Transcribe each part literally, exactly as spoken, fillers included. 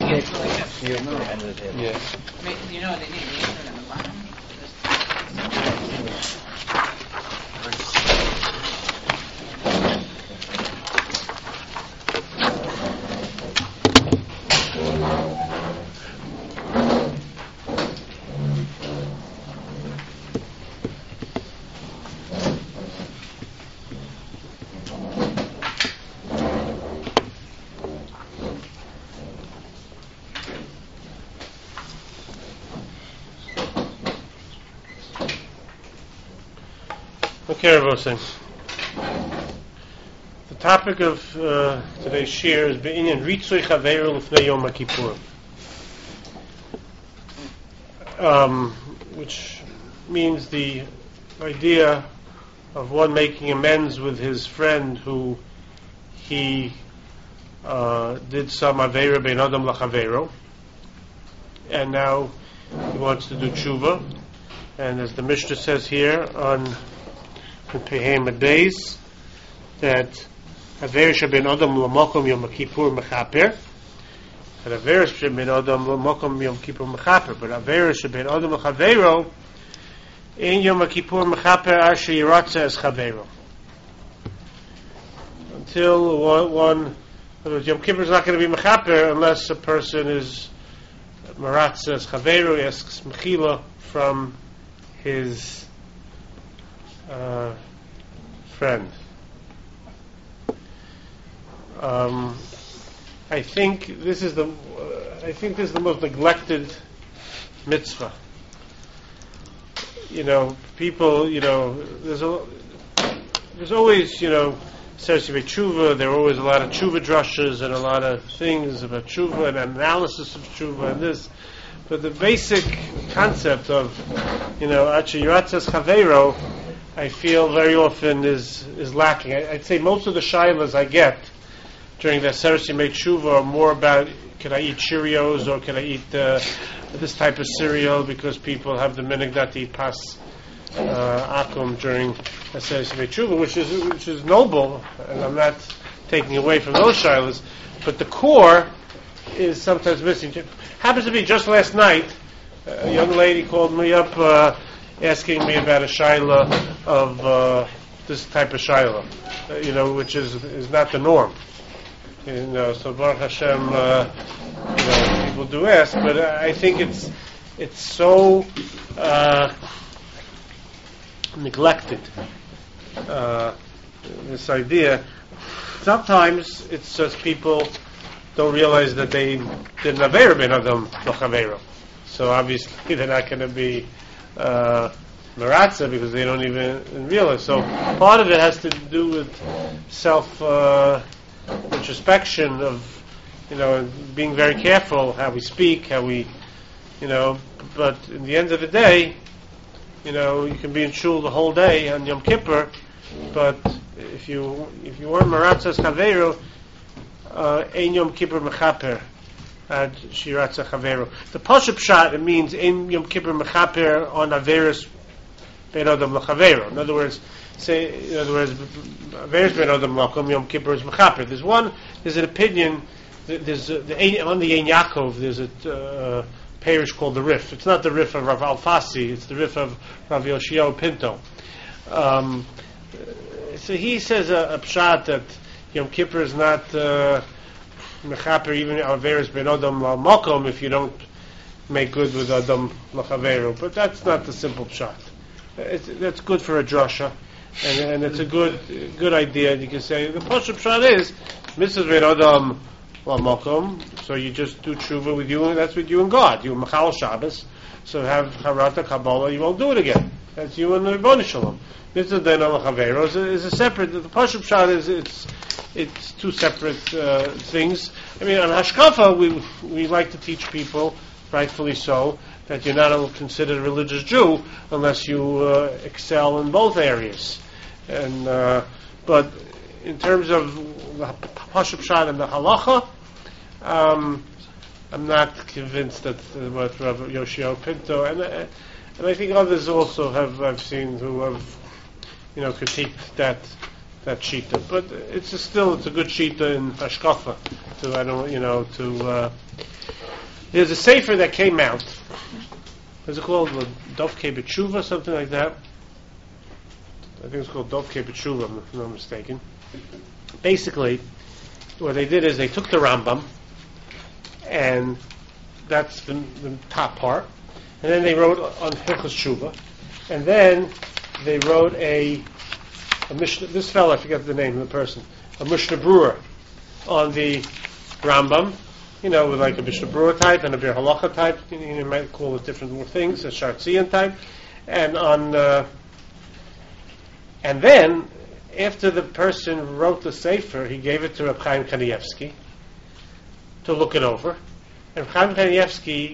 Yeah. You know, they need to put it on the bottom. Okay, Rabbi. The topic of uh, today's shir is Be'inyan Ritzui Chaveru L'fnei Yom HaKippur, um, which means the idea of one making amends with his friend who he uh, did some Aveira Bein Adam L'Chaveru, and now he wants to do tshuva. And as the Mishnah says here on Pehema days, that Aveira Sheben Adam L'Mokom Yom Kippur Mechaper, and Aveira Sheben Adam L'Mokom Yom Kippur Mechaper, but Aveira Sheben Adam L'Chaveiro in Yom Kippur Mechaper Asher Yiratza as Chaveiro. Until one, one Yom Kippur is not going to be Mechaper unless a person is Maratza as Chaveiro, he asks Mechila from his Uh, friend. Um, I think this is the uh, I think this is the most neglected mitzvah. You know, people. You know, there's a there's always you know Sersivei Tshuva. There are always a lot of tshuva drushes and a lot of things about tshuva and analysis of tshuva and this. But the basic concept of you know Achi Yiratzas Chaveiro, I feel very often is is lacking. I, I'd say most of the shilas I get during the Aseres Yemei Tshuva are more about can I eat Cheerios or can I eat uh, this type of cereal because people have the minhag not to eat pas uh, akum during Aseres Yemei Tshuva, which is which is noble, and I'm not taking away from those shilas, but the core is sometimes missing. Happens to be just last night, a young lady called me up. Uh, asking me about a shaila of uh, this type of shaila, uh, you know, which is is not the norm. You know, so Baruch Hashem, uh, you know, people do ask, but I think it's it's so uh, neglected. Uh, this idea. Sometimes it's just people don't realize that they didn't aveira ben adam l'chaveiro, so obviously they're not going to be Uh, Maratza because they don't even realize. So part of it has to do with self uh, introspection of you know being very careful how we speak, how we you know. But in the end of the day, you know you can be in shul the whole day on Yom Kippur, but if you if you weren't Maratzas Chaveiro, Ein Yom Kippur Mechaper. Ad Shiratza Chaveru. The Pashup Pshat, it means in Yom Kippur Mechaper on Averis Ben Adam L'Chaveru. In other words, say in other words, Averis Ben Adam L'Chaveru Yom Kippur is Mechaper. There's one. There's an opinion. There's a, the, on the Ein Yaakov. There's a uh, parish called the Rif. It's not the Rif of Rav Alfasi. It's the Rif of Rav Yoshio Pinto. Um, so he says a, a Pshat that Yom Kippur is not. Uh, Mechaper even Averis ben Adam L'Makom if you don't make good with Adam L'Chaveru, but that's not the simple pshat. It's, that's good for a drasha, and, and it's a good good idea. You can say the pashup pshat is Mitzvah ben Adam L'Makom, so you just do tshuva with you, and that's with you and God. You Machal Shabbos, so have Harata Kabbalah, you won't do it again. That's you and the Ribbon Shalom. Mitzvah ben Adam L'Chaveru is, is a separate. The pashup pshat is it's. It's two separate uh, things. I mean, on Hashkafa, we we like to teach people, rightfully so, that you're not considered a religious Jew unless you uh, excel in both areas. And uh, but in terms of the Pashup Pshat and the Halacha, um, I'm not convinced that uh, what Rav Yoshio Pinto and uh, and I think others also have I've seen who have you know critiqued that. That shita, but it's a still it's a good shita in Hashkafa to I don't you know to uh, there's a sefer that came out. What's it called? Dovkei B'tshuva, something like that. I think it's called Dovkei B'tshuva, if I'm not mistaken. Basically, what they did is they took the Rambam, and that's the, the top part, and then they wrote on Hilchos Tshuva, and then they wrote a, a Mishnah, this fellow, I forget the name of the person, a Mishnah Brewer on the Rambam, you know, with like a Mishnah Brewer type and a Bir Halacha type, you, know, you might call it different things, a Shartzian type, and on, uh, and then, after the person wrote the Sefer, he gave it to Reb Chaim Kanievsky to look it over, and Reb Chaim Kanievsky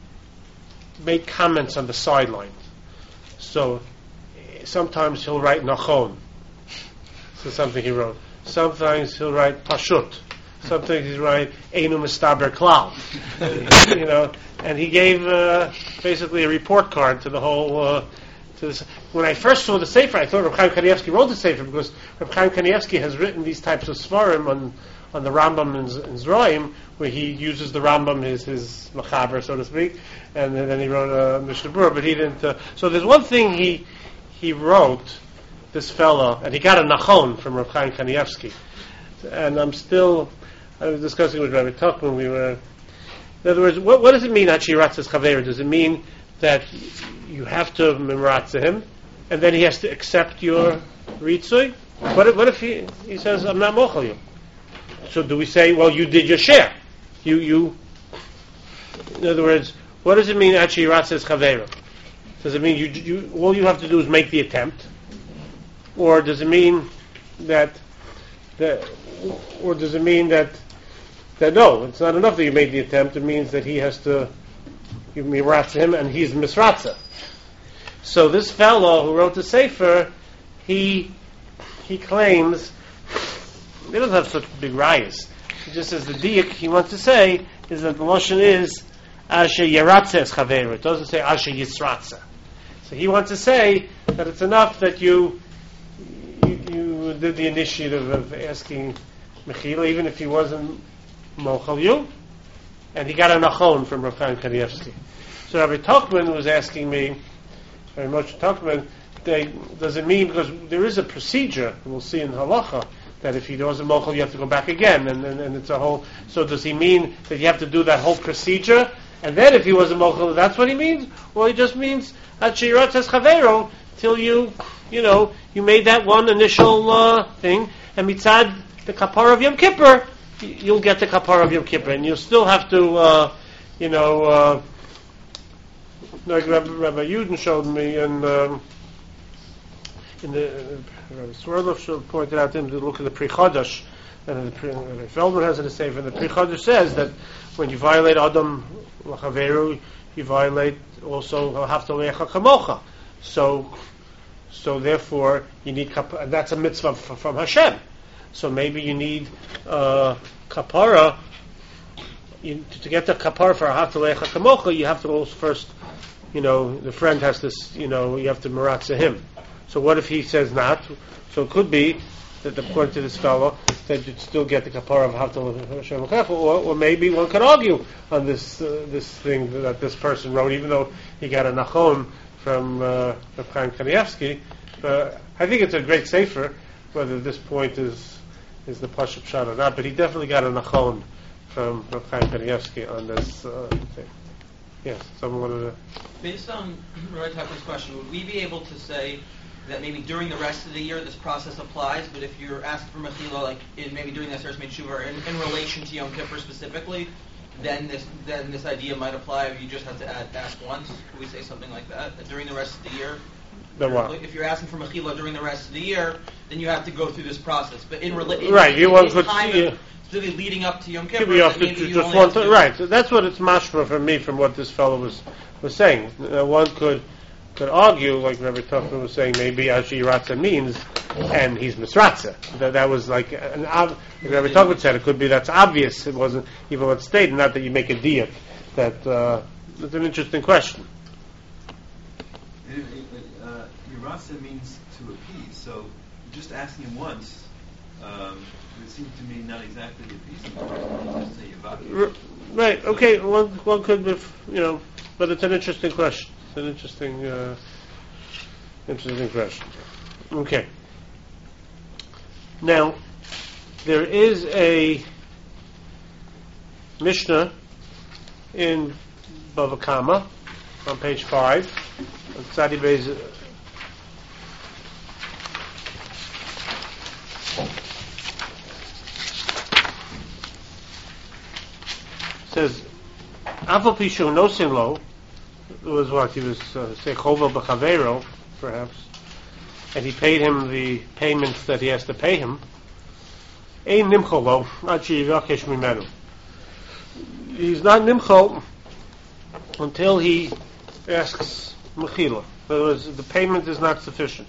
made comments on the sideline. So, sometimes he'll write Nachon, so something he wrote. Sometimes he'll write Pashut. Sometimes he'll write Einu Mistaber Klal. You know, and he gave uh, basically a report card to the whole. Uh, to this. When I first saw the Sefer, I thought Reb Chaim Kanievsky wrote the Sefer because Reb Chaim Kanievsky has written these types of svarim on on the Rambam and, and Zroim, where he uses the Rambam his his machaber, so to speak, and then, then he wrote a Mishnah Berurah, but he didn't. Uh, so there's one thing he he wrote. This fellow, and he got a nachon from Reb Chaim Kanievsky, and I'm still. I was discussing with Rabbi Tuchman. We were, in other words, what, what does it mean? Achiratzes chaver? Does it mean that you have to memoratze him, and then he has to accept your ritzui? What if, what if he he says, "I'm not mochel you"? So do we say, "Well, you did your share"? You you. In other words, what does it mean? Achiratzes chaver? Does it mean you you all you have to do is make the attempt? Or does it mean that, that, or does it mean that, that no, it's not enough that you made the attempt. It means that he has to, you miratza him, and he's misratza. So this fellow who wrote the sefer, he he claims he doesn't have such big rayas. He just says the diak he wants to say is that the lashon is asher yaratza es chaveru. It doesn't say asher yisratza. So he wants to say that it's enough that you. You did the initiative of asking Mechila, even if he wasn't Mochel you, and he got a nachon from Reb Chaim Kanievsky. So Rabbi Tuchman was asking me, Rabbi Moshe Tuchman, they, does it mean, because there is a procedure, we'll see in Halacha, that if he wasn't Mochel, you have to go back again, and, and, and it's a whole, so does he mean that you have to do that whole procedure, and then if he wasn't Mochel, that's what he means? Or he just means, Achirat says Chavero, till you, you know, you made that one initial uh, thing, and mitzad the kapara of Yom Kippur, you'll get the kapara of Yom Kippur, and you'll still have to, uh, you know, uh, like Rabbi, Rabbi Yudin showed me, and um, in the uh, Rabbi Swerdloff pointed out to him to look at the Pri Chodesh, and the Pri, Rabbi Feldman has in the Sefer, and the Pri Chodesh says that when you violate Adam Lachaveru, you violate also Haftalei Kamocha. So, so therefore, you need kap- and that's a mitzvah f- from Hashem. So maybe you need uh, kapara. You, to get the kapara for Haftalei Kamocha, you have to also first, you know, the friend has to, you know, you have to maratza him. So what if he says not? So it could be that according to this fellow, that you'd still get the kapara of Haftalei Hashem, or, or maybe one could argue on this uh, this thing that this person wrote, even though he got a nachon from uh, Reb Chaim Kanievsky. But I think it's a great sefer, whether this point is is the Pashup Pshat or not, but he definitely got a nachon from Reb Chaim Kanievsky on this uh, thing. Yes, someone wanted to... Based on Rabbi Tuchman's question, would we be able to say that maybe during the rest of the year this process applies, but if you're asked for Mechila, like in maybe during the Aseret Tshuva, in, in relation to Yom Kippur specifically, then this then this idea might apply. If you just have to add, ask once. Could we say something like that? That during the rest of the year, the what? If you're asking for Mechila during the rest of the year, then you have to go through this process. But in, rela- in right, you want in to time yeah. of, specifically leading up to Yom Kippur, you have to, maybe to you just only want have to, to right. So that's what it's mashma for me from what this fellow was was saying. Uh, one could could argue, like Rabbi Tuchman was saying, maybe Ashi Yiratza means, and he's Misratza. That that was like an ob- like Rabbi Tuchman said. It could be that's obvious. It wasn't even what's stated. Not that you make a diak. That uh, it's an interesting question. Uh, Yiratza means to appease. So just asking him once um, it seems to me not exactly a peace. Just say Yavakish. R- right. Okay. One one could, be, you know, but it's an interesting question. It's an interesting, uh, interesting question. Okay. Now, there is a Mishnah in Bava Kama on page five. On Tzadi Beis. Says, Afal Pishu Nosin Lo, it was what he was uh, say Chovel B'Chavero, perhaps, and he paid him the payments that he has to pay him. Ein Nimchol Lo, Ad Sheyivakesh Mimenu. He's not Nimchol until he asks Mechila. In other words, the payment is not sufficient.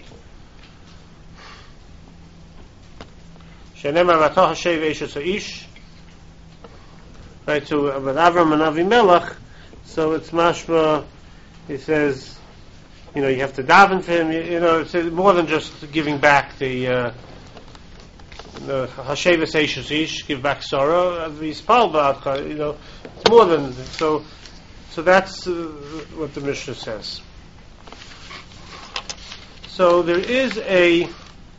Shenemar Vatah Hashev Eshes Ha'ish. Right, so uh, with Avram and Avimelech, so it's mashma, he says, you know, you have to daven for him, you, you know, it's more than just giving back the, uh, the Hashevis Eishes Ish, give back sorrow, V'yispal Ba'adcha, you know, it's more than, so, so that's uh, what the Mishnah says. So there is a,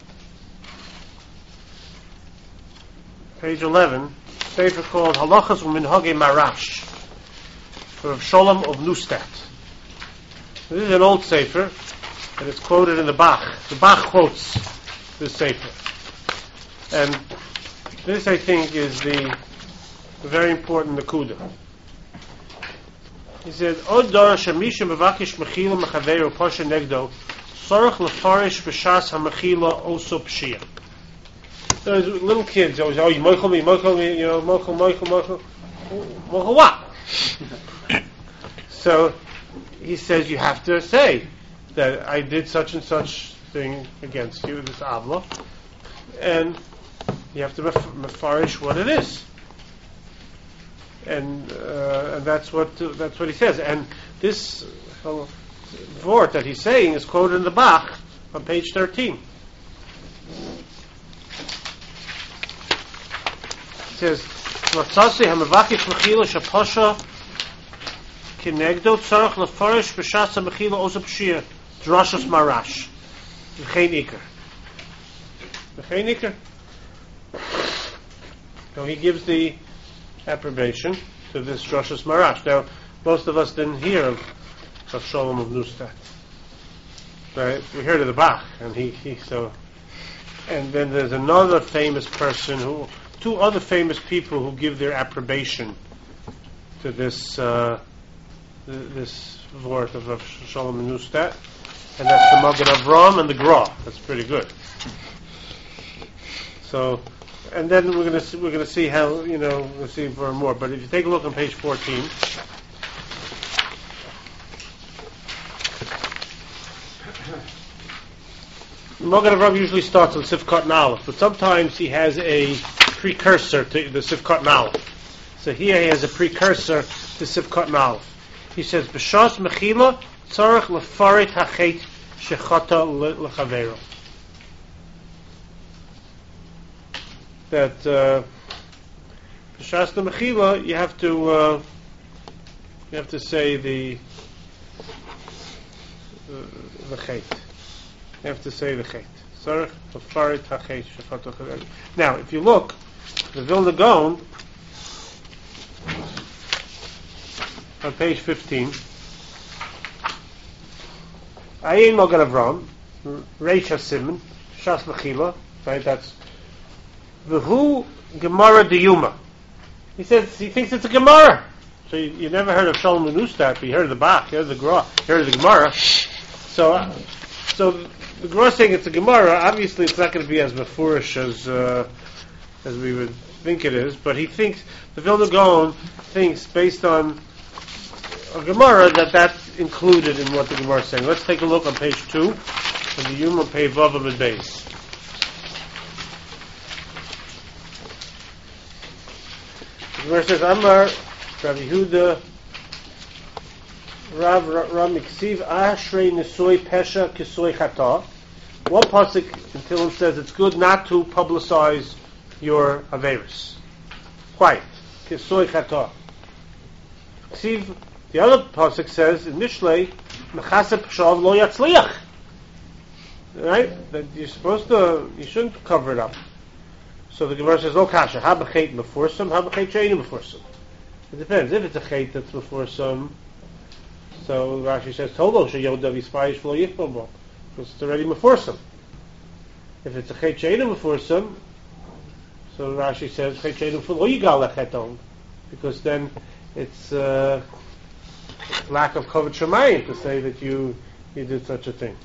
page eleven, sefer called Halachas U'Minhagei Marash, for Rav Sholem of Neustadt. This is an old sefer, and it's quoted in the Bach. The Bach quotes this sefer, and this, I think, is the, the very important nakuda. He said, "Od dara shemisha mevakish mechila mechaveru pasha negdo sorach lefarish b'shas hamechila oso pshia." Those little kids always, oh, you mochel me, mochel me, you know, mochel, mochel, mochel. Mochel what? So he says you have to say that I did such and such thing against you, this avla, and you have to mef- mefarish what it is, and uh, and that's what that's what he says. And this uh, vort that he's saying is quoted in the Bach on page thirteen. Says, "Matzasi hamavakish mechila shaposha kinegdo tzarach lefarish b'shasa mechila osa pshia drashos marash v'chein iker v'chein iker." So he gives the approbation to this drashos marash. Now, most of us didn't hear of, of Sholem of Neustadt. Right? We heard of the Bach, and he, he so, and then there's another famous person who. Two other famous people who give their approbation to this uh, th- this word of Rav Sholem Neustadt, and that's the Magen Avram and the Gra. That's pretty good. So, and then we're going to we're going to see how you know we'll see more and more. But if you take a look on page fourteen, Magen Avram usually starts on Sifkat and Aleph, but sometimes he has a precursor to the Sifkat and Aleph. So here he has a precursor to Sifkat and Aleph. He says, "B'shas mechila tzarech lefarit hachet shechata lechavero." That uh, b'shas the mechila, you have to uh, you have to say the uh, the chet. You have to say the chet. Tzarech lefarit hachet shechata lechavero. Now, if you look. The Vilna Gaon on page fifteen. Ayin Magen Avram, Reish HaSimon, Shas Mechila, right? That's V'hu Gemara Diyuma. He says he thinks it's a Gemara. So you, you never heard of Sholem Neustadt, but you heard of the Bach, you heard of the Gra, you heard of the Gemara. So, uh, so the Gra saying it's a Gemara. Obviously, it's not going to be as mefurish as. Uh, as we would think it is, but he thinks, the Vilna Gaon thinks, based on a Gemara, that that's included in what the Gemara is saying. Let's take a look on page two, of the Yom Pei Vav Amud Beis. The Gemara says, Amar Rabbi Yehuda Rav Ramiksiv Ashrei Nesoi Pesha Kisoi Chata one pasuk in Tehillim says it's good not to publicize your averis. Quiet. Kisoi chata. See, the other pasuk says in Mishlei, mechaseh pshav lo yatzliach. Right? That you're supposed to, you shouldn't cover it up. So the Gemara says, "Oh, kasha, ha b'cheit mefursam, ha b'cheit she'einu mefursam." It depends. If it's a cheit that's mefursam, so Rashi says, "Tolo sheyodav yispayish v'lo yifbal bo," because it's already mefursam. If it's a cheit she'einu mefursam, so Rashi says, "Cheit she'einu v'lo yigal lecheton," because then it's uh, lack of kavod shemayim to say that you you did such a thing.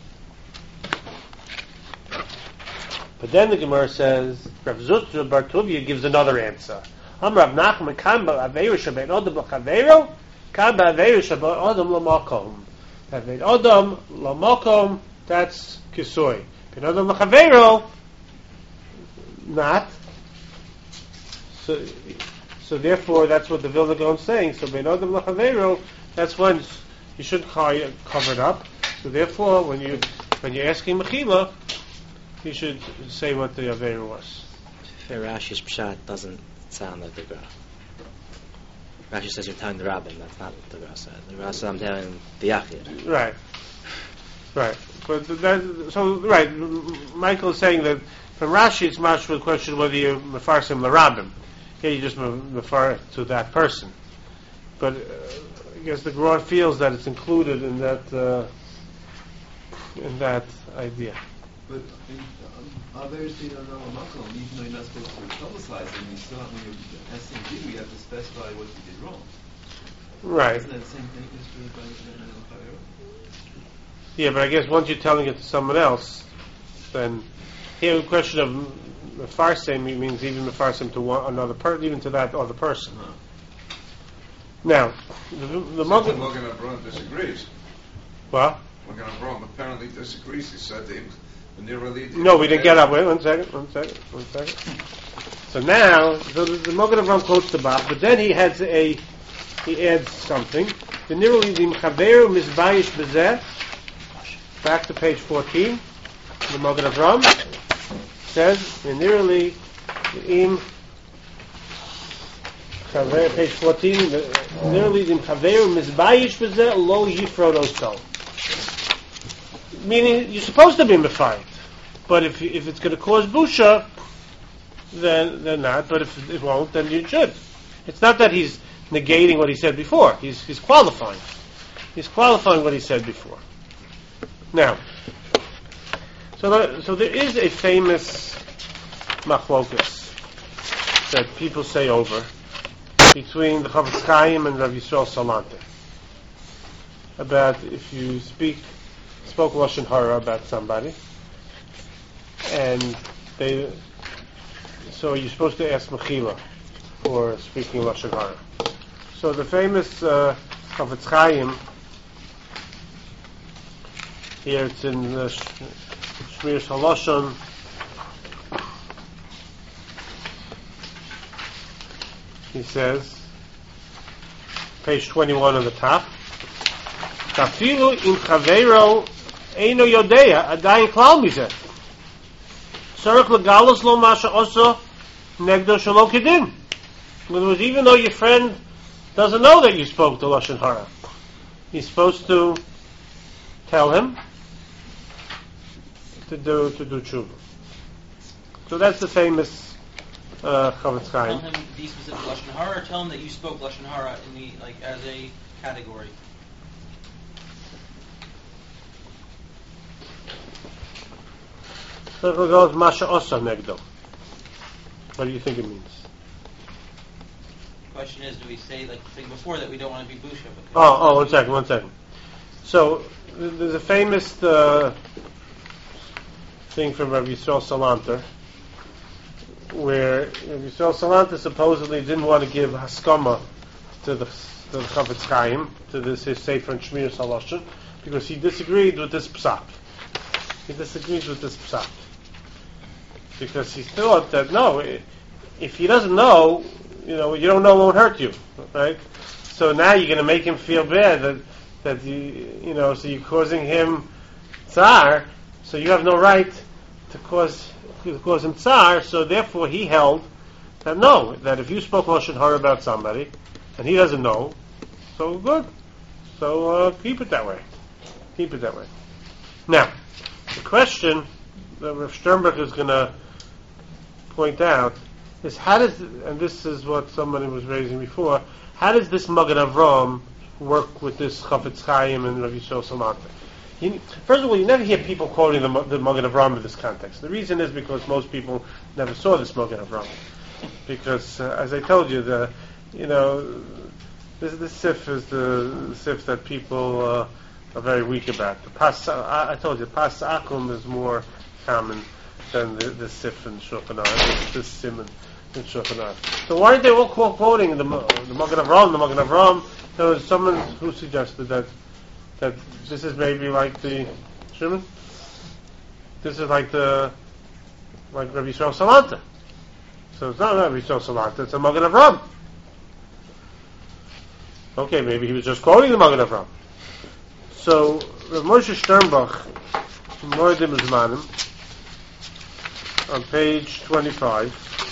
But then the Gemara says, Rav Zutra Bar Tuvia gives another answer. Am Rav Nachman kan ba'aveiro shebein odom l'chaveiro, kan ba'aveiro shebein odom l'makom. Bein odom l'makom, that's kisoi. Bein odom l'chaveiro, not. So, so therefore, that's what the Vilna Gaon is saying. So bein odom l'chaveiro, that's when you shouldn't cover it up. So therefore, when you when you're asking mechila, you should say what the Aveira was. Fair Rashi's pshat doesn't sound like the Gra. Rashi says you're telling the rabbin, that's not what the Gra said. The Gra said I'm telling the Yachid. Right. Right. But that, so, right, Michael is saying that from Rashi it's much for the question whether you mefarsim l'rabbim. Here you just refer to that person. But uh, I guess the Gra feels that it's included in that uh, in that idea. But in um, Averis you don't know a makom, even though you're not supposed to publicize them, you still have, when you're S M D, you have to specify what you did wrong. Right. Isn't that the same thing as with by the Yeah, but I guess once you're telling it to someone else, then here the question of mefarsim means even mefarsim to one another person, even to that other person. Huh. Now, the, the So Magen Magen Avraham disagrees. well, Magen Avraham apparently disagrees. He said they nearly. no, we didn't get up. Wait, one second, one second, one second. So now, so the, the Magen Avraham quotes the Bach, but then he has a, he adds something. The nearly the Mechaveru Mizbayish Bezeh. Back to page fourteen. The Magen Avraham says the nearly im Chaver page fourteen. The nearly the Mechaveru Mizbayish Bezeh lo yifrod oso. Meaning you're supposed to be mefied, but if if it's going to cause busha, then then not. But if it won't, then you should. It's not that he's negating what he said before. He's he's qualifying. He's qualifying what he said before. Now, so there, so there is a famous machlokus that people say over between the Chavetz Chaim and Rav Yisrael Salante about if you speak. Spoke Lashon Hara about somebody, and they. So you're supposed to ask Mechila for speaking Lashon Hara. So the famous uh, Chavetz Chaim here, it's in uh, Shmiras Halashon. He says, page twenty-one on the top. Tafilu im chaveiro eino yodea adayin klal mizeh. Tzarich legalos lo masha oso negdo shelo kedin. In other words, even though your friend doesn't know that you spoke to Lashon Hara, he's supposed to tell him to do to do tshuva. So that's the famous uh, Chavetz Chaim. Tell him the specific Lashon Hara, or tell him that you spoke Lashon Hara in the like as a category. So it goes Masha Osa Negdo. What do you think it means? The question is, do we say like the thing before that we don't want to be busha? Oh, oh, one second, one second. So th- there's a famous uh, thing from Rabbi Yisrael Salanter, where Rabbi Yisrael Salanter supposedly didn't want to give haskama to the to the Chavetz Chaim, to this his Sefer and Shmiras Halashon, because he disagreed with this psak. He disagreed with this psak. Because he thought that, no, if he doesn't know, you know, you don't know won't hurt you, right? So now you're going to make him feel bad that, that you, you know, so you're causing him tsar, so you have no right to cause to cause him tsar. So therefore, he held that no, that if you spoke lashon hara about somebody and he doesn't know, so good. So uh, keep it that way. Keep it that way. Now, the question that Rav Sternberg is going to point out is how does, and this is what somebody was raising before, how does this Magen Avram work with this Chafetz Chaim and Rav Yisrael Salanta? You, first of all, you never hear people quoting the, the Magen Avram in this context. The reason is because most people never saw this Magen Avram. Because, uh, as I told you, the you know, this this sif is the sif that people uh, are very weak about. The pas, I, I told you, pas akum is more common than the, the sif in Shulchan Aruch, this simon in Shulchan Aruch. So why aren't they all quoting the the Magen Avram? The Magen Avram. There was someone who suggested that that this is maybe like the Shimon. This is like the like Rabbi Yisrael Salanta. So it's not Rabbi Yisrael Salanta, it's a Magen Avram. Okay, maybe he was just quoting the Magen Avram. So Rav Moshe Sternbach, Moedim Zmanim, on page twenty-five,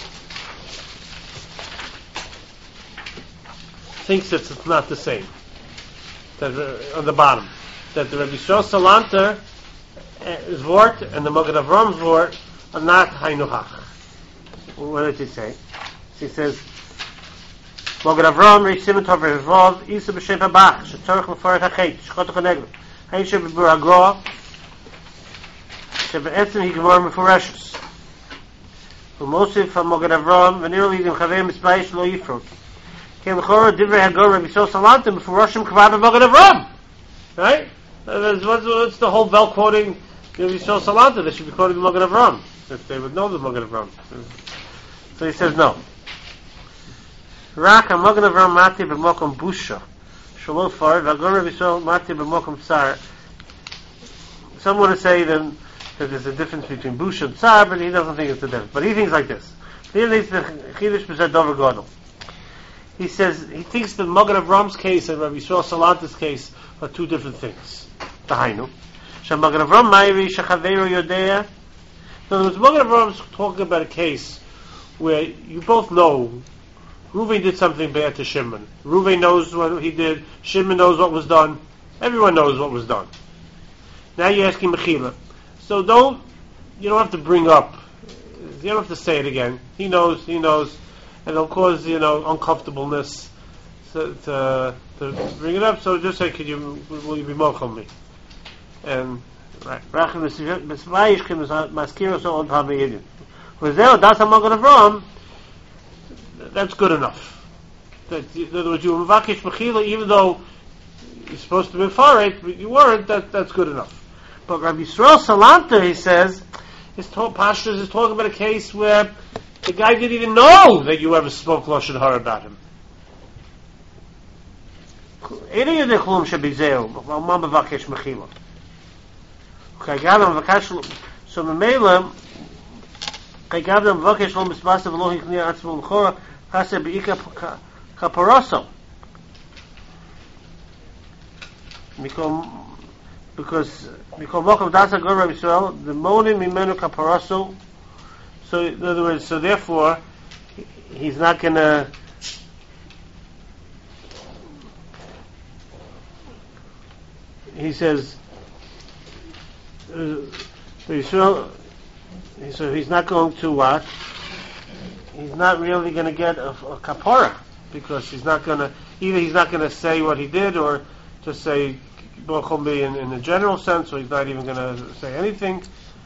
thinks that it's not the same. That uh, on the bottom, that the Rabbi Yisrael Salanta is vort and the Magen Avram's vort are not Hainuhach. What did he say? He says, Magen Avram, Reish Simon Tov Revov, Isa B'Shem Habach, Shetzorach Mefaret HaChet, Shechot HaNegel, Hein Shebibur HaGroa, Shebe'etzem Higmor Mefureshes. U'mosif HaMagen Avram, V'nir Lidim Chavei Mitzbayish Lo Yifrot. Ken L'chora Divrei HaGor Rabbi Yisrael Salanta, Mefuroshim Kvad HaMagen Avram. Right? What's, what's the whole bell quoting Rabbi Yisrael Salanta? They should be quoting the Magen Avram, if they would know the Magen Avram. So he says no. Rak HaMagen Avram Mati B'mokom Busha Shalot Far V'Agor Rabbi Yisrael Mati B'mokom Tsar. Some want to say then that there's a difference between Busha and Tsar, but he doesn't think it's a difference. But he thinks like this. He thinks the Chidush B'Zeh Dover Gadol. He says he thinks the Magen Avram's case and Rabbi Yisrael Salanta's case are two different things. Tahainu. Shemagen Avram Ma'iri Shechaveiro Yodea. In other words, Magen Avram's talking about a case where you both know Reuven did something bad to Shimon. Reuven knows what he did. Shimon knows what was done. Everyone knows what was done. Now you're asking Mechila. So don't, you don't have to bring up, you don't have to say it again. He knows, he knows, and it'll cause, you know, uncomfortableness to, to, to bring it up. So just say, could you, will you be mochel me? And, right. That's good enough. That, in other words, you were Mvakish Mechila, even though you're supposed to be Faret, but you weren't, that, that's good enough. But Rabbi Yisrael Salanta, he says, his talk, Pashtas is talking about a case where the guy didn't even know that you ever spoke Lashon Hara about him. So Memela, Kagavdam Vakesh Lo Misbasa V'Lo Hiknir Atzmo L'Chora Chase Be'ika Kaparaso. Because Mikom Mochav Dasa Gor Rabbi Yisrael the Monim Mimenu Kaparaso. So in other words, so therefore he's not gonna. He says, uh, Yisrael. So he's not going to what? He's not really going to get a, a kapara, because he's not going to, either he's not going to say what he did, or just say Bochumbi in, in a general sense, or he's not even going to say anything.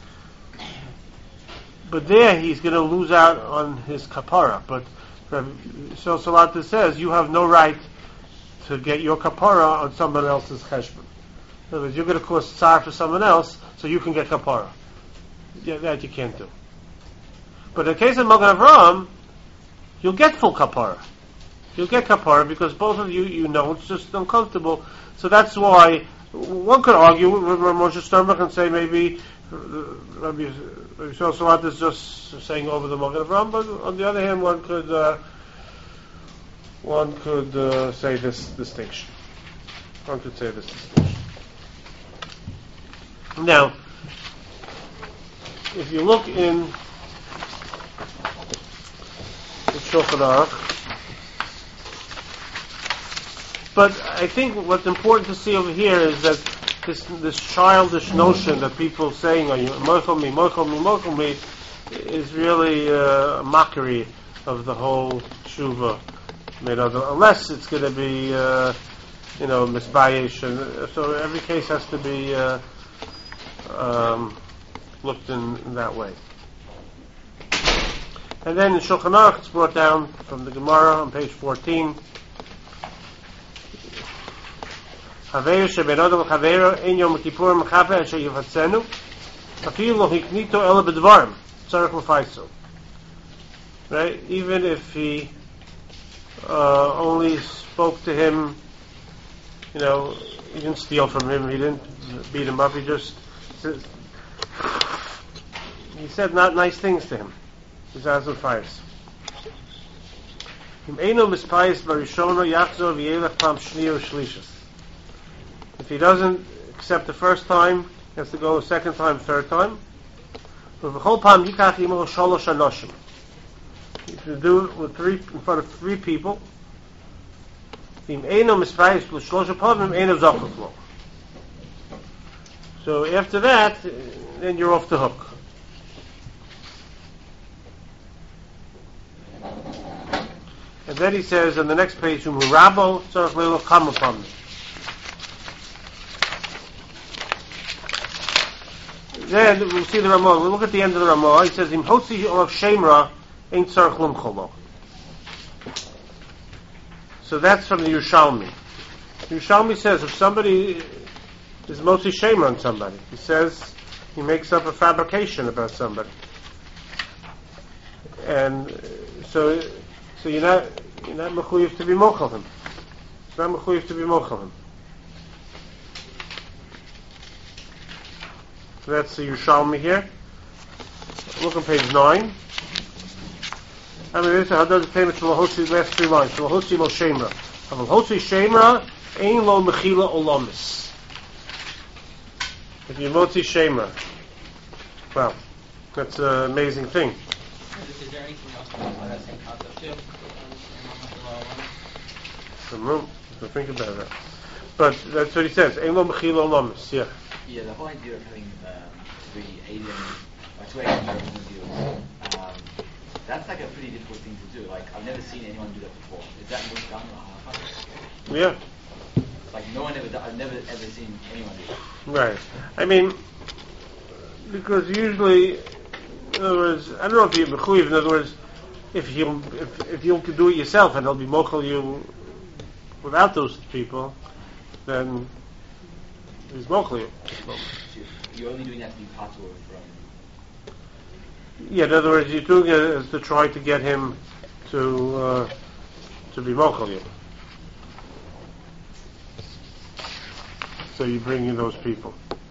But there he's going to lose out on his kapara. But so Salata says you have no right to get your kapara on someone else's cheshbon. In other words, you're going to cause tsar for someone else, so you can get kapara. Yeah, that you can't do. But in the case of Magen Avram, you'll get full kapara. You'll get kapara because both of you, you know, it's just uncomfortable. So that's why one could argue with Moshe Sternbach and say maybe Rabbi Yisrael Salat is just saying over the Magen Avram, but on the other hand, one could uh, one could uh, say this distinction. One could say this distinction. Now, if you look in the Shulchan Aruch, but I think what's important to see over here is that this this childish notion that people saying, "Are you mochel me, mochel me, mochel me," is really uh, a mockery of the whole tshuva. You know, unless it's going to be, uh, you know, misbayish, and so every case has to be uh, um, looked in, in that way. And then in Shulchan Aruch, it's brought down from the Gemara on page fourteen. Haveir sheben adam l'chaveiro ein yom kippur mechaper asher yivatzenu afilu lo hiknito ela b'dvarim tzarich l'faiso. Right? Even if he uh, only spoke to him, you know, he didn't steal from him, he didn't beat him up, he just he said not nice things to him. He's as l'faiso. Im eino mispayis barishona yachzor v'yelech pam shniya u'shlishas. If he doesn't accept the first time, he has to go a second time, third time. If you do it with three, in front of three people, so after that, then you're off the hook. And then he says on the next page, Rabo tzarich leilo kama pamim. Then we'll see the Ramah. We'll look at the end of the Ramah. He says, "Im hotzi of shemra ain't tzarich lumcholo." So that's from the Yerushalmi. The Yerushalmi says if somebody is motzi shemra on somebody, he says he makes up a fabrication about somebody, and so so you're not you're not mechuyev to be mochel him. It's not mechuyev to be mochel him. So that's the Yerushalmi here. Look on page nine. I mean, this is how does it famous Shalahosi, last three lines. Shalahosi lo shemra. Shalahosi shemra, ein lo mechila olamis. If you motzi shemra. Well, that's an amazing thing. Is there anything else about that same concept too? Some room to think about that. But that's what he says. Ein lo mechila olamis. Yeah. Yeah, the whole idea of having um, three alien, or two alien deals, um, that's like a pretty difficult thing to do. Like, I've never seen anyone do that before. Is that most done or half? Yeah. Like, no one ever, I've never ever seen anyone do that. Right. I mean, because usually, in other words, I don't know if you're mechuyev, in other words, if you if, if you can do it yourself and he'll be mochel you without those people, then he's mochel you. You're only doing that to be part of from. Yeah, in other words, you're doing it as to try to get him to uh, to be mochel you. So you bring in those people.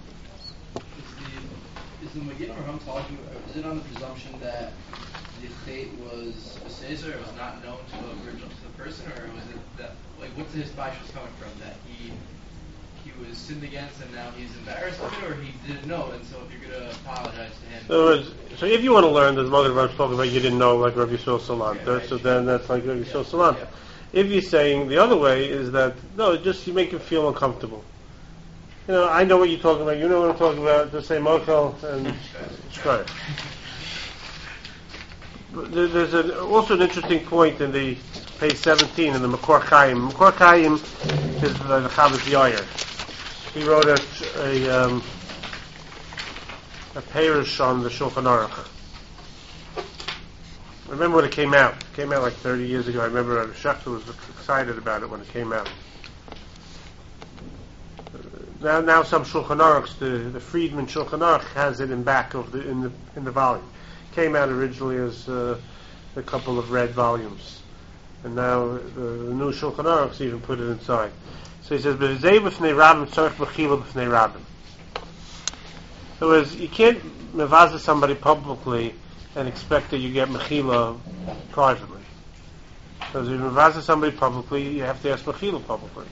Is the Megillah Ram talking? Is it on the presumption that the estate was a scissor, it was not known to the original to the person, or was it that like what's the hispaish was coming from that he he was sinned against and now he's embarrassed of it, or he didn't know, and so if you're going to apologize to him. In other words, so if you want to learn, the mother of talking about you didn't know, like Rabbi Yisrael Salanter, yeah, right, so then that's like Rabbi Yisrael Salanter. Yeah. If you're saying the other way is that no, just you make him feel uncomfortable. You know, I know what you're talking about. You know what I'm talking about. Just say mochel and try it. There's an, also an interesting point in the page seventeen in the Makor Chaim. Makor Chaim is the Chavos Yair. He wrote a a, um, a parish on the Shulchan Aruch. I remember when it came out. It came out like thirty years ago. I remember Rabbi Schechter was excited about it when it came out. Now, now some Shulchan Aruchs, the, the Friedman Shulchan Aruch has it in back of the in the in the volume. It came out originally as uh, a couple of red volumes, and now the, the new Shulchan Aruchs even put it inside. So he says, "B'zei b'fnei rabim tzarich b'chila b'fnei rabim." In other words, you can't mevazah somebody publicly and expect that you get mechila privately. Because if you mevazah somebody publicly, you have to ask mechila publicly.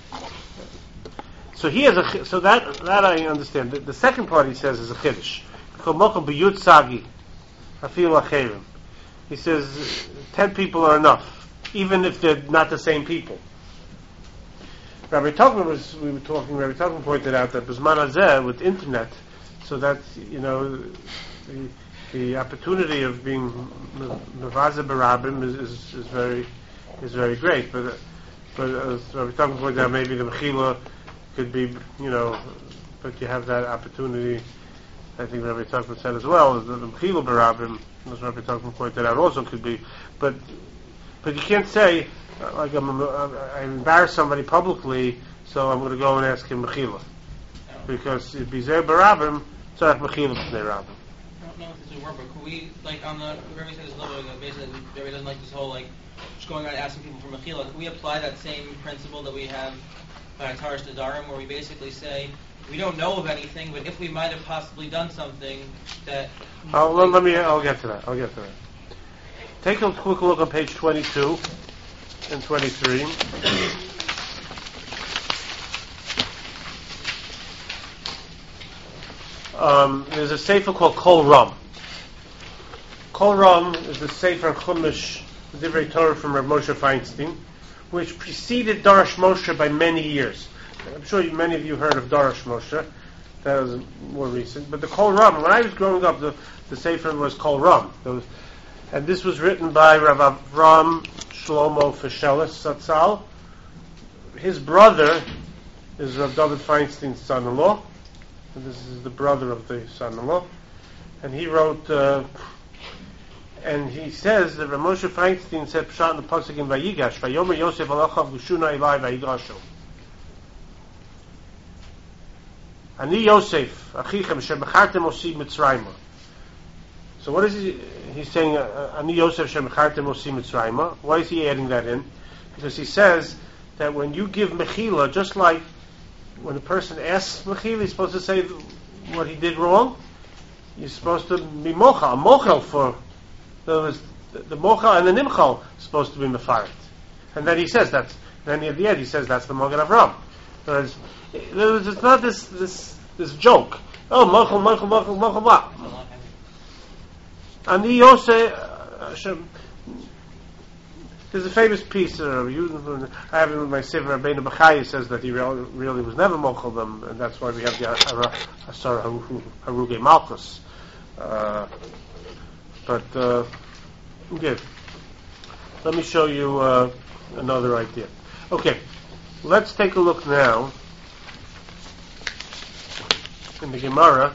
So he has a so that that I understand. The, the second part he says is a chiddush, He says ten people are enough, even if they're not the same people. Rabbi Tuchman was, we were talking, Rabbi Tuchman pointed out that B'zman Hazeh, with internet, so that, you know, the, the opportunity of being Mevaze Barabim is, is, is very, is very great. But, but as Rabbi Tuchman pointed out, maybe the Mechila could be, you know, but you have that opportunity. I think Rabbi Tuchman said as well, that the Mechila Barabim, as Rabbi Tuchman pointed out, also could be. But, but you can't say, uh, like I'm, uh, I embarrass somebody publicly, so I'm going to go and ask him Mechila. Because if he's there Barabim, so I have Mechila B'nei Rabim. I don't know if this would work, but could we, like, on the, Rabbi said this a little bit, basically, Rabbi doesn't like this whole, like, just going around asking people for Mechila. Could we apply that same principle that we have by Tarish Nedarim, where we basically say, we don't know of anything, but if we might have possibly done something that... Oh, well, let me, I'll get to that, I'll get to that. Take a quick look on page twenty-two and twenty-three. Um, there's a sefer called Kol Ram. Kol Ram is the sefer Chumash, the Divrei Torah from Rav Moshe Feinstein, which preceded Darash Moshe by many years. I'm sure you, many of you heard of Darash Moshe. That was more recent. But the Kol Ram, when I was growing up, the, the sefer was Kol Ram. Was, and this was written by Rav Avram Shlomo Feshelis Satzal. His brother is Rav David Feinstein's son-in-law. And this is the brother of the son-in-law. And he wrote, uh, and he says that Rav Moshe Feinstein said Pshat in the Pasuk in Vayigash, Vayomer Yosef Alachav Gushuna Elai Vayigashu. Ani Yosef, Achichem, Shemechartem Osi Mitzrayma. So what is he, he's saying, uh, Ani Yosef, Shemechartem Osi Mitzrayma? Why is he adding that in? Because he says that when you give Mechila, just like when a person asks Mechila, he's supposed to say what he did wrong. You're supposed to be Mochal, Mochel for, in other words, the, the Mochel and the Nimchal is supposed to be Mefaret. And then he says that, then at the end he says that's the Mogen Avram. In other words, in other words, it's not this, this, this joke. Oh, Mochel, Mochel, Mochel, Mochel, what? And he also, uh, there's a famous piece, uh, I have it in my Sefer Rabbeinu Bachai, says that he really, really was never mochel them, and that's why we have the Asar Haruge Malchus. Uh, but, uh, okay. Let me show you uh, another idea. Okay, let's take a look now in the Gemara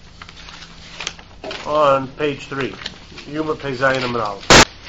on page three. Yuma Pezayin Amral.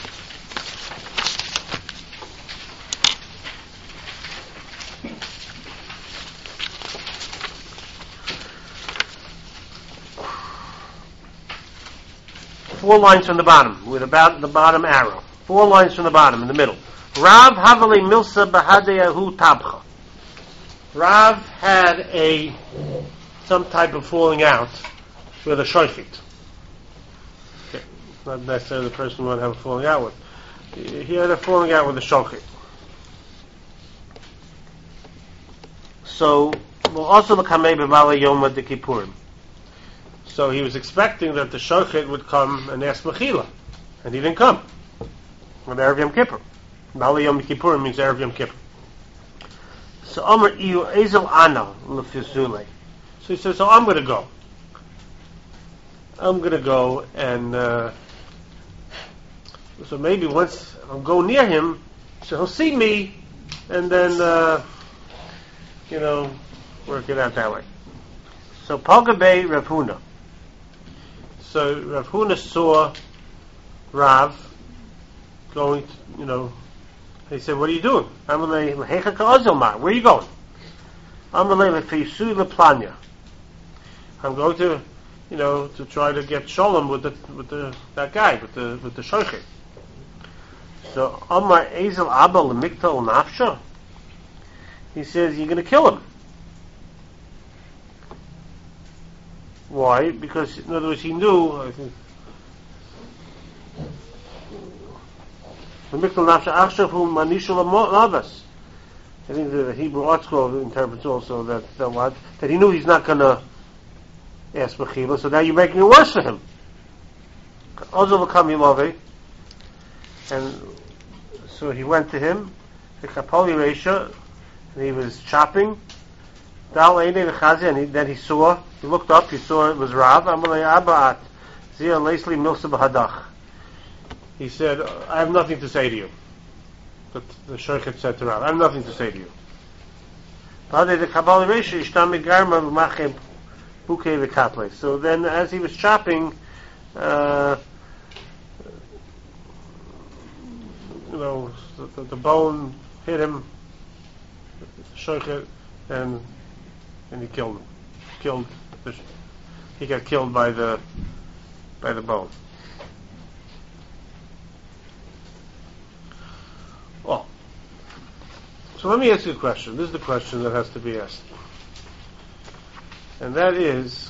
Four lines from the bottom, with about the bottom arrow. Four lines from the bottom, in the middle. Rav Havali Milsa Bahadeyahu Tabcha. Rav had a some type of falling out with a shofet. Okay. Not necessarily the person would have a falling out with. He had a falling out with a shofet. So, well, also the Kamei B'Mala Yom Ad Kippurim. So he was expecting that the shochet would come and ask Mechila, and he didn't come. On Erev Yom Kippur. Mala Yom Kippur means Erev Yom Kippur. So Omer Iyu Ezel Ana L'Fizule. So he says, so I'm going to go. I'm going to go, and uh, so maybe once I'll go near him, so he'll see me, and then, uh, you know, work it out that way. So Pagabe Rav Huna. So Rav Huna saw Rav going, to, you know, he said, what are you doing? Where are you going? I'm going to, you know, to try to get shalom with the with the that guy with the with the shochet. So Amar Ezel Abba Lemikta Nafsha. He says, you're going to kill him. Why? Because, in other words, he knew, I think, I think the Hebrew Art Scroll interprets also that, that what? That he knew he's not going to ask mechila. So now you're making it worse for him. Ozol v'kam Ilovei, and so he went to him, the kapoli reisha, and he was chopping. Dal einei v'chazi, and he, then he saw, he looked up, he saw it was Rav. Amalei Abbaat, zia leisli milsa b'hadach. He said, I have nothing to say to you. But the Shochet said to Rav, I have nothing to say to you. So then, as he was chopping, uh, you know, the, the bone hit him, Shochet, and and he killed him. Killed. The, he got killed by the by the bone. Oh. So let me ask you a question. This is the question that has to be asked. And that is,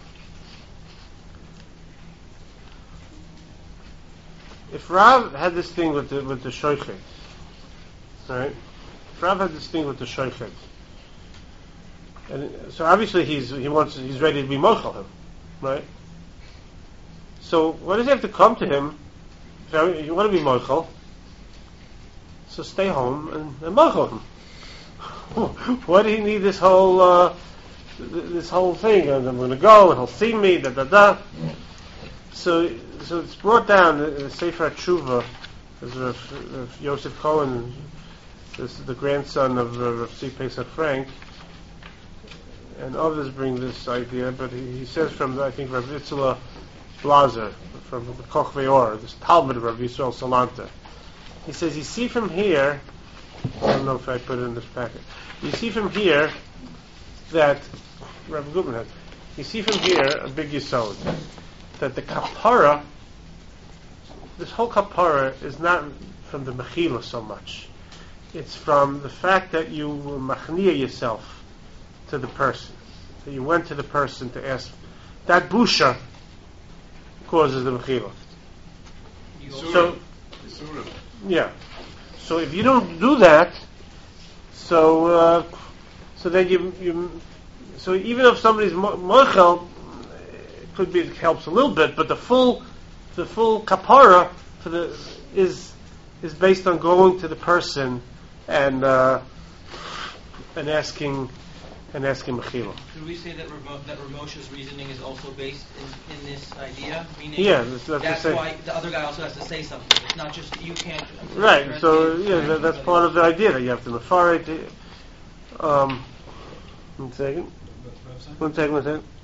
if Rav had this thing with the with the shochet, right? If Rav had this thing with the shochet, and so obviously he's he wants he's ready to be mochel him, right? So why does he have to come to him? If you want to be mochel, so stay home and, and mochel him. Why do you need this whole uh, this whole thing? And I'm going to go and he'll see me. Da da da. So so it's brought down in Sefer Tshuva. There's Rav, Rav Yosef Cohen, this is the grandson of uh, Rav C. Pesach Frank, and others bring this idea. But he, he says from the, I think Rav Itzela Blazer from the Koch Ve'or, this Talmud of Rav Yisrael Salanta. He says, you see from here, I don't know if I put it in this packet, you see from here that, Rav Gutman has, you see from here a big yesod, that the kapara, this whole kapara is not from the mechila so much. It's from the fact that you machnia yourself to the person. So you went to the person to ask. That busha causes the mechila. So, yeah. So if you don't do that, so uh, so then you you so even if somebody's mochel, it could be it helps a little bit, but the full the full kapara for the is is based on going to the person and uh, and asking and asking mechila. Could we say that Ramo- that Ramosha's reasoning is also based in, in this idea? Meaning Yeah, that's, that's, that's the why the other guy also has to say something. It's not just you can't. right. So yeah, that, that's part of the idea that you have to mefaret. Um, one second. One second. One second.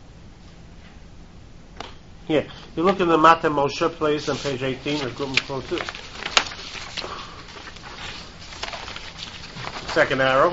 Here, you look in the Mata Moshe place on page eighteen. Or close to second arrow.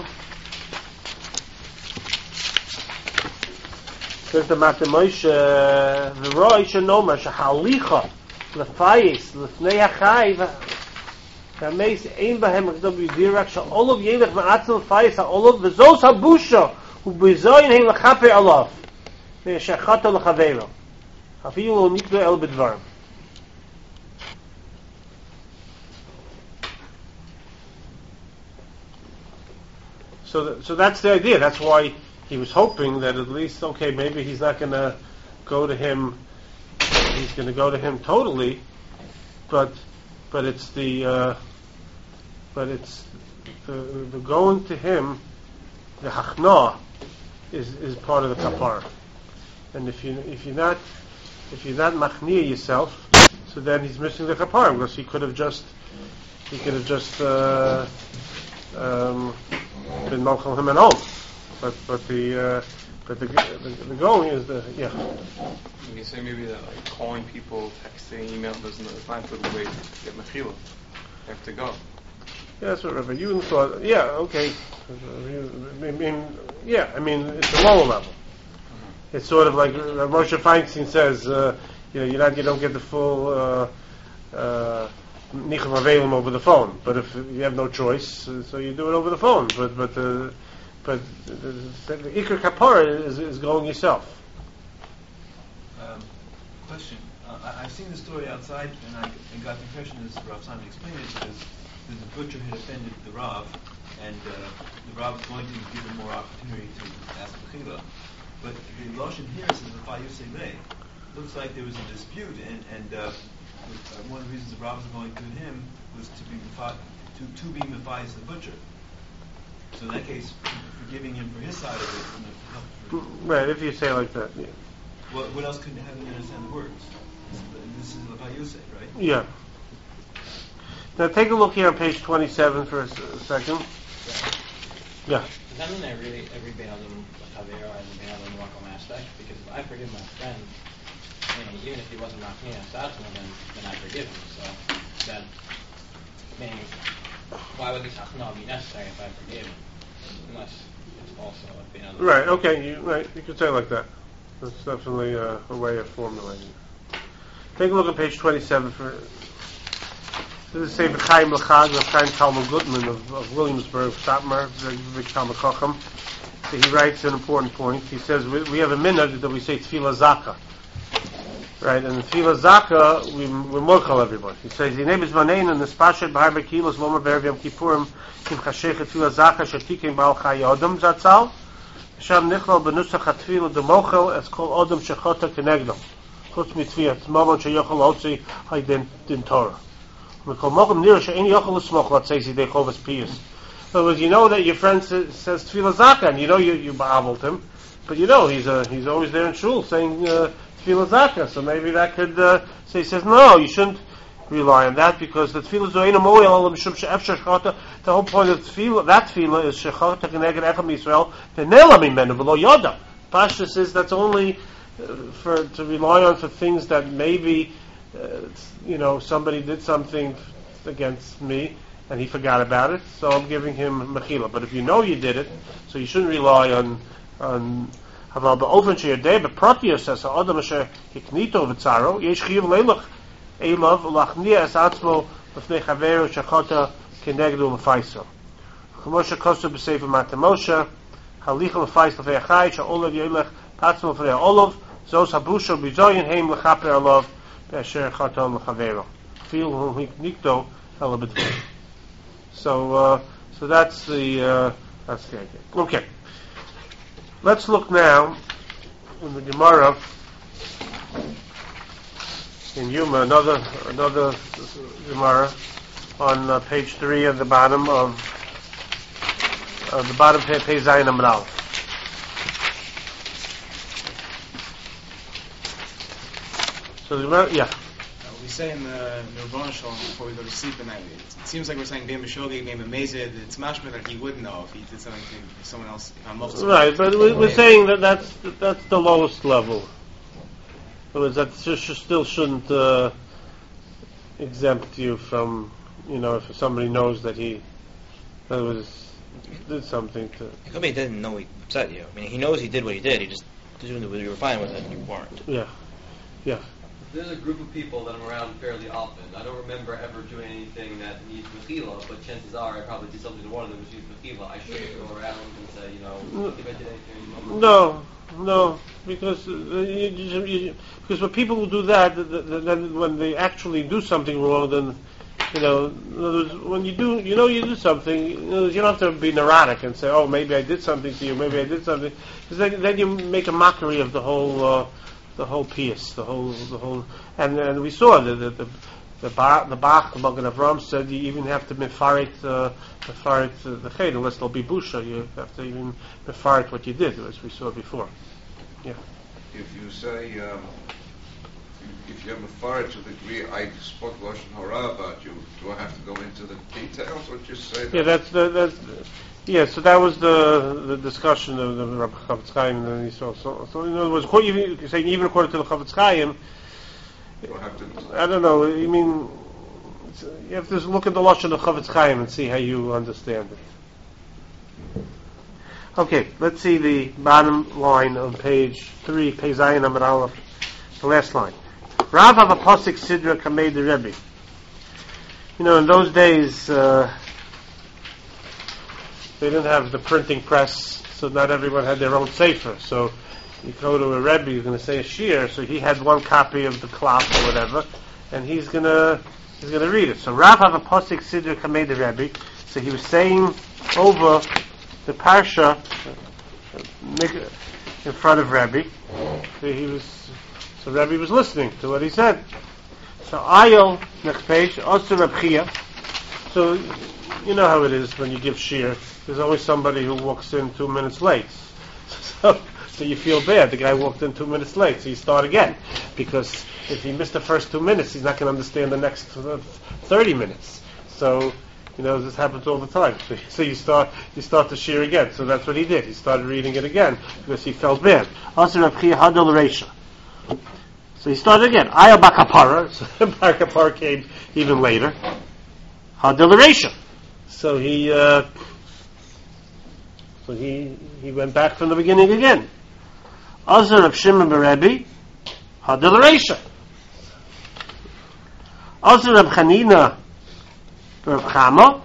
Says the Mata Moshe, v'roi shenoma shehalicha lefayis lefnei hachai v'ameis ein bahem akdom yidirak she'olav yelech ma'atzil lefayis ha'olav v'zos habusha u'b'zoyin hein lechaper alav v'yeshechato lechaveiro hafiyu lo nikdo el b'dvarim. So, th- so that's the idea. That's why he was hoping that at least, okay, maybe he's not going to go to him. He's going to go to him totally, but but it's the uh, but it's the, the going to him. The hachna is is part of the kapara, and if you if you're not if you're not machnia yourself, so then he's missing the kapara because he could have just he could have just uh, um, been malchal him at home. But but the uh, but the, the the going is the yeah. Can you say maybe that like calling people, texting, email doesn't it's not a good way to get mechila. You have to go. Yeah, that's what Rabbi Yudin thought. Yeah, okay. I mean, yeah, I mean it's a lower level. Mm-hmm. It's sort of like uh, Moshe Feinstein says, uh, you know, you not you don't get the full uh, uh, nichum avelim over the phone, but if you have no choice, uh, so you do it over the phone. But but. Uh, But the, the, the Iker Kapara is, is going yourself. Um, question. Uh, I, I've seen the story outside, and I, I got the impression, as Rav Simon explained it, that the butcher had offended the Rav, and uh, the Rav was going to give him more opportunity to ask Mechila. But the Lashon here says the Fayusei Lei. Looks like there was a dispute, and, and uh, uh, one of the reasons the rabbis were going to him was to be mefa- to, to be Matthias the butcher. So in that case, forgiving him for his side of it. You know, Right, if you say it like that, yeah. what, what else could have him understand the words? This is the Fayusei, right? Yeah. Now take a look here on page twenty-seven for a, s- a second. Yeah. Does that mean I really every Be'adim Chavero and Be'adim Makom aspect? Because if I forgive my friend, I mean, even if he wasn't Machmir Satzma, then then I forgive him. So then, meaning, why would the Sachna be necessary if I forgive him? Unless it's also a Be'adim. Right. Okay. You, right. You could say it like that. That's definitely a, a way of formulating it. Take a look at page twenty-seven for. This is Sefer Chaim L'Chag of Chaim Talmud Gutman of, of Williamsburg, Satmar, very big Talmud Chacham. So he writes an important point. He says we, we have a minhag that we say Tefillah Zaka, right? And Tefillah Zaka we we mochel everybody. He says Yinei B'Zmanein and the Spashet B'Har Bekilos Lomer Be'erev Yom Kippurim Kim Chashech Tefillah Zaka Shetikim Baal Chai Odom Zatzal Sham Nichlal B'Nusach HaTefillah Demochel Es Kol Odom Shechota Kenegdo Chutz Mitzviyat Momon Sheyochel Otzi Haydin Din Torah. In other words, you know that your friend says, says Tefillah Zaka, and you know you, you ba'avled him, but you know he's uh, he's always there in shul saying uh, Tefillah Zaka, so maybe that could uh, say, he says, no, you shouldn't rely on that, because the Tefillah Zo'ena Mo'el, the whole point of Tefillah, that Tefillah is Shechata Keneged Echem Yisrael, V'nela Mimenu V'lo Yoda. Pashta says that's only uh, for to rely on for things that maybe Uh, you know, somebody did something against me and he forgot about it, so I'm giving him mechila. But if you know you did it, so you shouldn't rely on on Haval Ba'ofen Sheyadeh B'Pratiya says Ha'adam Asher Hiknito V'Tzaro Yesh Chiyav Leilach Elav L'Achniya Es Atzmo L'Fnei Chaveru Shechata Kenegdu L'Faiso Chemo Shekosu B'Sefer Mata Moshe Halicha L'Fais L'Fei Achai Sha'olav Yelech Patzmo L'Fei Olav Zos Habusha B'Zoyin Heim L'Chaper Alav Be'asher Chata L'Chavero Fil Hiknito Elabedvim. So, uh, so that's the uh, that's the idea. Okay, let's look now in the Gemara in Yuma, another another Gemara on uh, page three at the bottom of uh, the bottom page, page Zayin Amud Aleph. So the Gemara, yeah. We say in the Nirvana Shalom before we go to sleep at night, it, it seems like we're saying Be'em B'Shogi, Be'em B'Mezid. It's mashma that he would know if he did something to someone else. If right, but we, we're saying that that's that's the lowest level. In other words, that sh- still shouldn't uh, exempt you from, you know, if somebody knows that he, that was did something to. It could be he didn't know he upset you. I mean, he knows he did what he did. He just assumed that what you were fine with it and you weren't. Yeah, yeah. There's a group of people that I'm around fairly often. I don't remember ever doing anything that needs mechila, but chances are I probably did something to one of them which needs mechila. I shouldn't go around and say, you know, if I did anything. No, no, because uh, you, you, you, because when people will do that, then when they actually do something wrong, then you know, in other words, when you do, you know, you do something, you, know, you don't have to be neurotic and say, oh, maybe I did something to you, maybe I did something, because then, then you make a mockery of the whole. Uh, The whole piece, the whole, the whole, and and we saw that the the the Bach, the Bach, the Magen Avram said you even have to mefarit, uh, mefarit uh, the ched, unless there'll be busha. You have to even mefarit what you did, as we saw before. Yeah. If you say, um, if you have mefarit to the degree I spoke lashon hara about you, do I have to go into the details or just say that? Yeah, that's the, that's. Yeah, so that was the the discussion of the Rabbi Chavetz Chaim, and then he saw. So, so in other words, even, saying even according to the Chavetz Chaim, I don't know. I mean, you have to look at the lashon of Chavetz Chaim and see how you understand it. Okay, let's see the bottom line on page three, page Zayin Amud Aleph, the last line. Rav have a pasuk sidra kamei the Rebbe. You know, in those days. Uh, They didn't have the printing press, so not everyone had their own sefer. So you go to a Rebbe, you're going to say a shir, so he had one copy of the clock or whatever, and he's going to he's going to read it. So Rav have a pasuk siddur kamei the Rebbe, so he was saying over the parsha, in front of Rabbi. So he was, so Rabbi was listening to what he said. So Ayel, next page, also Reb Chia. So you know how it is when you give shir. There's always somebody who walks in two minutes late. So, so you feel bad. The guy walked in two minutes late, so you start again. Because if he missed the first two minutes, he's not going to understand the next thirty minutes. So, you know, this happens all the time. So, so you start you start the shir again. So that's what he did. He started reading it again because he felt bad. Also, Reb Chia Hadol Reisha. So he started again. Ayah Bakapara. So Bakapara came even later. Hadol Reisha. So he uh, so he he went back from the beginning again. Azar Reb Shimon Berebi Hadol Reisha. Azar Reb Chanina Reb Chama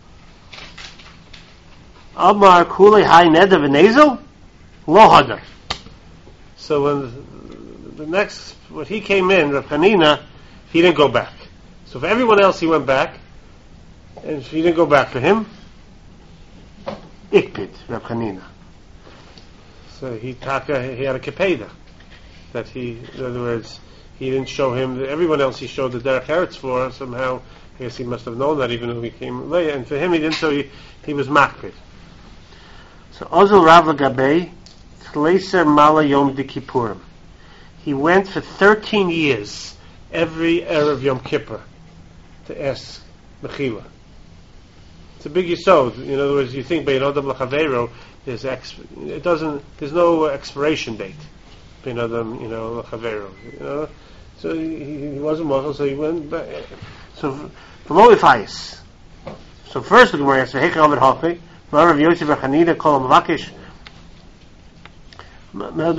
Amar Kulei Hai Neder V'Nezel Lo Hadar. So when the next when he came in, Reb Chanina, he didn't go back. So for everyone else, he went back, and if he didn't go back for him, Ikpid Reb Chanina. So he taka he had a kepeda that he, in other words, he didn't show him. The, everyone else he showed the derech eretz for. Somehow, I guess he must have known that, even though he came later. And for him, he didn't. So he, he was makpid. So Ozil Rav Lagabei Tleiser Mala Yom Di Kippurim. He went for thirteen years every erev Yom Kippur to ask mechila. It's a big yisod. In other words, you think bein adam l'chaveiro is ex. It doesn't. There's no expiration date. Bein adam, you know, l'chaveiro. You know, so he, he wasn't mochel, so he went back. So v'lo ifayis. So first the Gemara says, "Heicha Amid Hachi." Rav Yosef Chanina Kol Mavakish. Because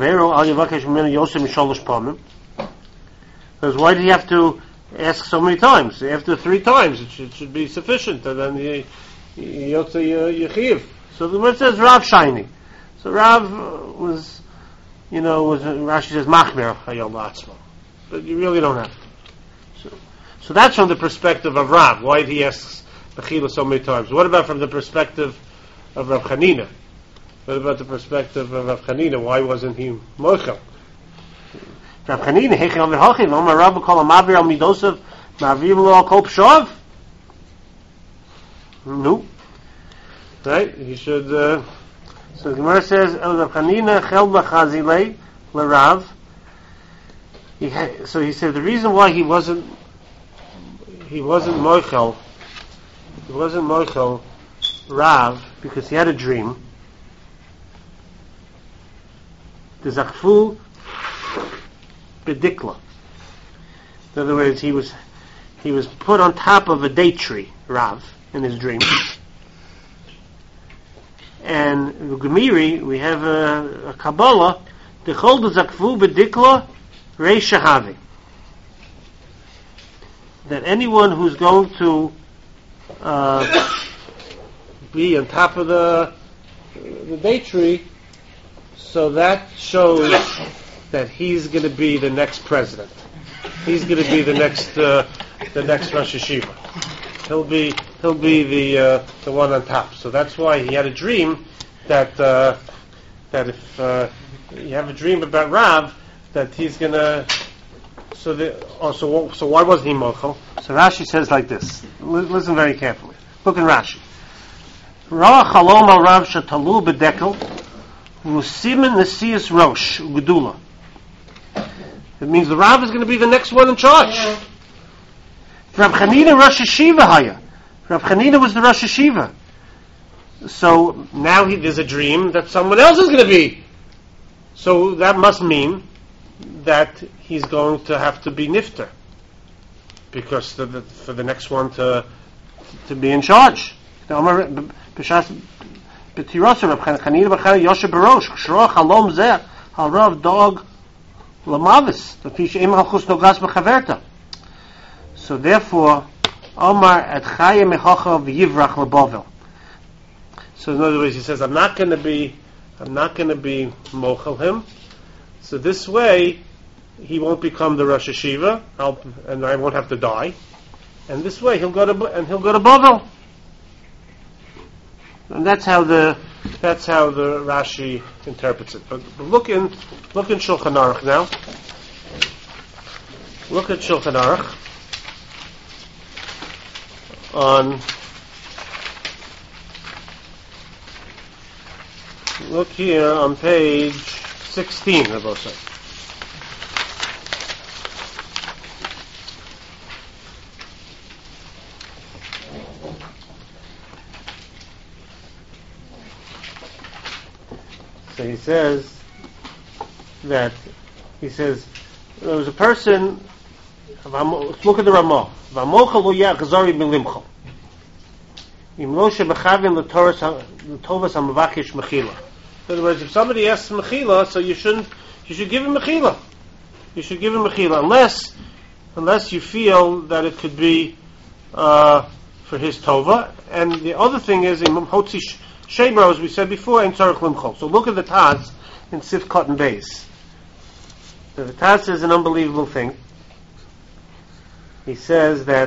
why did he have to ask so many times? After three times, it should, should be sufficient, and then he yotze yechiv. So the word says Rav Shiny. So Rav was, you know, was Rashi says Machmer Hayom Atzmo, but you really don't have to. So, so that's from the perspective of Rav. Why did he ask Mechila so many times? What about from the perspective of Rav Chanina? What about the perspective of Rav Chanina? Why wasn't he mochel? Rav Chanina, Heicha Amid Hachi, Lomar Rav Kol Amavir Al Midosav Ma'avir Lo Al Kol Pshav. No, right? He should. Uh, so the Gemara says, El Rav Chanina Chel B'Chazilei LeRav. He ha- so he said the reason why he wasn't he wasn't mochel, he wasn't mochel Rav because he had a dream. The Zakfu Bedikla. In other words, he was he was put on top of a date tree, Rav, in his dream. And in Gemiri, we have a, a Kabbalah, Dechol the Zakfu Bedikla Rei Shahavi. That anyone who's going to uh, be on top of the the date tree, so that shows that he's going to be the next president. He's going to be the next uh, the next Rosh Hashiva. He'll be he'll be the uh, the one on top. So that's why he had a dream that uh, that if uh, you have a dream about Rav, that he's going to. So the also so why wasn't he mochel? So Rashi says like this. Listen very carefully. Look in Rashi. Ra chalom al Rav shatalu bedekel. Rusimin Nesias Rosh Gedula. It means the Rav is going to be the next one in charge. Rav Chanina Rosh Hashiva Haya. Rav Chanina was the Rosh Hashiva. So now he, there's a dream that someone else is going to be. So that must mean that he's going to have to be nifter, because the, the, for the next one to to be in charge. B'tirasa Rav Chanina b'Chanina Yoshe Barosh Kshro Chalom Zeh Al Rav Dog Lamavis L'Fi She'im Halchus Nogas B'Chaverta. So therefore, Omar Ad Chaya Mechacha V'Yivrach L'Bovel. So in other words, he says, I'm not going to be, I'm not going to be mochel him. So this way, he won't become the Rosh Hashiva, I'll, and I won't have to die. And this way, he'll go to and he'll go to Bovel. And that's how the That's how the Rashi interprets it. But, but look in look in Shulchan Aruch now. Look at Shulchan Aruch on. Look here on page sixteen of Osai. So he says that he says there was a person. Look at the Ramah. V'amochel lo yachzori milimchol. Im lo shebechavin l'tovas hamavakish mechila. In other words, if somebody asks mechila, so you shouldn't. You should give him mechila. You should give him mechila, unless unless you feel that it could be uh, for his tova. And the other thing is in hotzi shebro, as we said before, in tzarich limchol. So look at the Taz in Sif Cotton Base. The Taz says an unbelievable thing. He says that